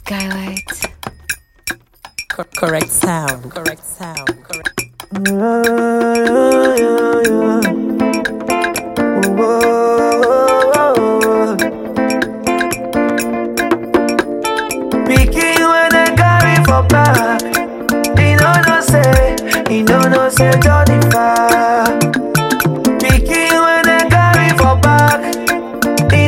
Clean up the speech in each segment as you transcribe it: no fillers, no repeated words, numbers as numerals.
Skylight. Correct sound. Correct sound. Correct. Pikin when I carry for back, he no say Johnny far. Pikin when I carry for back, he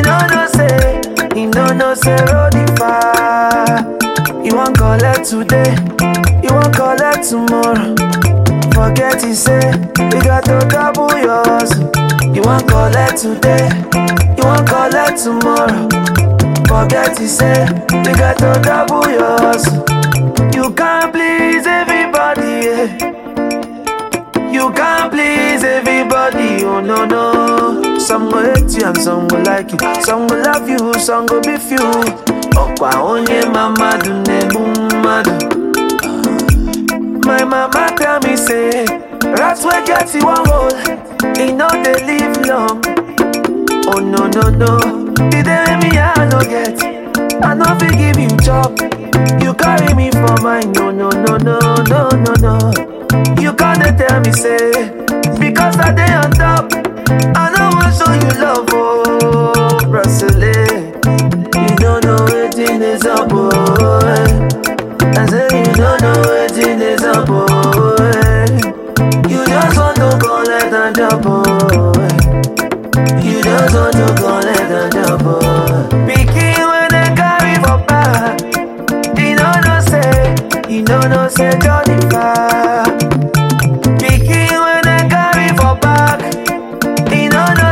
no say Roddy far. You won't collect today, you won't collect tomorrow. Forget he say, we got to double yours. You won't collect today, you won't collect tomorrow. Forget he say, we got to double yours. You can't please everybody, yeah. You can't please everybody, oh no no. Some will hate you and some will like you. Some will love you, some will be few. Okwa onye mama do ne madu. My mama tell me say, rats will get you one hole. He know they live long. Oh no no no. The day me I no get, I no fit give you chop. You carry me for mine, no no no no no no no. You can't tell me say, because I dey on top, I don't want show you love, oh Russell. You don't know wetin is up, boy. I say you don't know wetin is up, boy. You just want to collect and jump, boy. You just want to collect and jump, boy. Pikin when I carry for back, he no say Johnny far. Pikin when I carry for back, he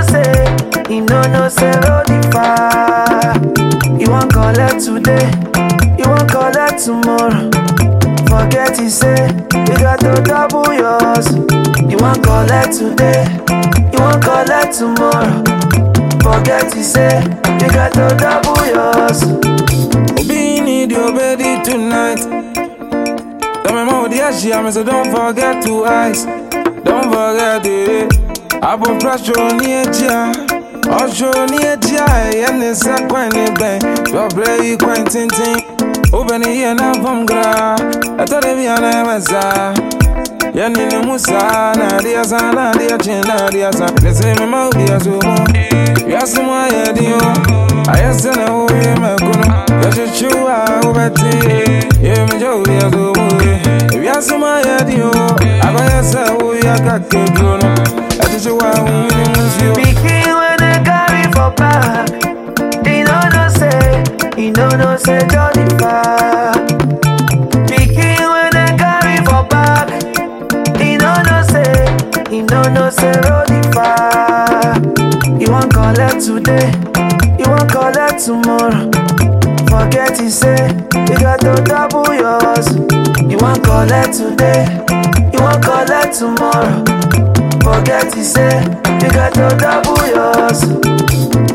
no say Roddy far. You won't collect today, you won't collect tomorrow. Forget he say, you got to double yours. You won't collect today, you won't collect tomorrow. Forget he say, you got to double yours. Be need your baby tonight. Tell me more the ash, so don't forget to ice. Don't forget it. I put pressure on the I'll show near Jai and the sack when it bang. Your play quite tinting. Open here now from Gra. I thought it be an Amazon. Yanni Musa, Nadia Sana, Nadia China, Nadia San. They say me mouth, dear Sumo. Yes, my idea. I asked her, oh, yeah, my good. You should chew out over tea. Yeah, me Joe, dear Sumo. If you ask my idea, I go, yes, oh, yeah, got to do. I just show how we you. Back. He no say Johnny far. Pikin when I carry for back, he no say Roddy far. You won't collect today, you won't collect tomorrow. Forget he say, you got to double yours. You won't collect today, you won't collect tomorrow. Forget he say, you got to double yours.